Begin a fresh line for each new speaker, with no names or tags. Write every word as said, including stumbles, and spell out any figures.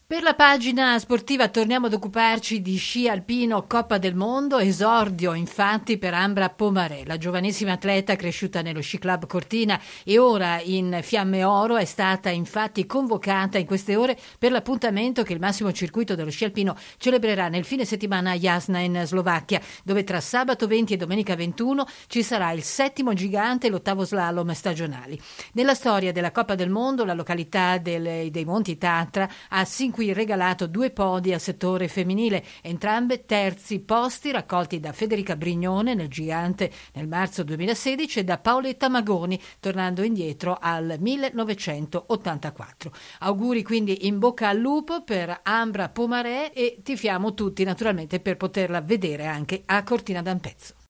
Per la pagina sportiva torniamo ad occuparci di sci alpino Coppa del Mondo, esordio infatti per Ambra Pomaré, la giovanissima atleta cresciuta nello Sci Club Cortina e ora in Fiamme Oro è stata infatti convocata in queste ore per l'appuntamento che il massimo circuito dello sci alpino celebrerà nel fine settimana a Jasna in Slovacchia, dove tra sabato venti e domenica ventuno ci sarà il settimo gigante e l'ottavo slalom stagionali. Nella storia della Coppa del Mondo la località del, dei Monti Tatra ha sin qui regalato due podi al settore femminile, entrambe terzi posti raccolti da Federica Brignone nel gigante nel marzo duemilasedici e da Paoletta Magoni tornando indietro al millenovecentottantaquattro. Auguri quindi in bocca al lupo per Ambra Pomaré e tifiamo tutti naturalmente per poterla vedere anche a Cortina d'Ampezzo.